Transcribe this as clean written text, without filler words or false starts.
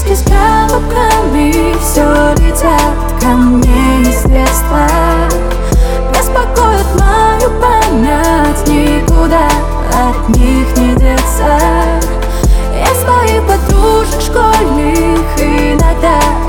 Записки с коробками все летят ко мне из детства, беспокоит мою память, никуда от них не деться. Я своих подружек школьных иногда